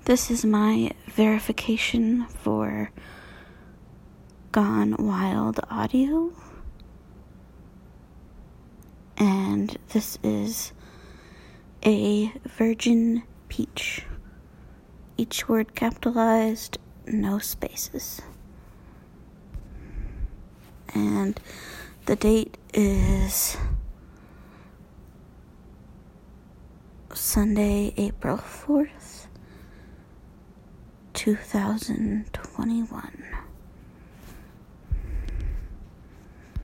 This is my verification for Gone Wild Audio. And this is a virgin peach. Each word capitalized, no spaces. And the date is Sunday, April 4th, 2021.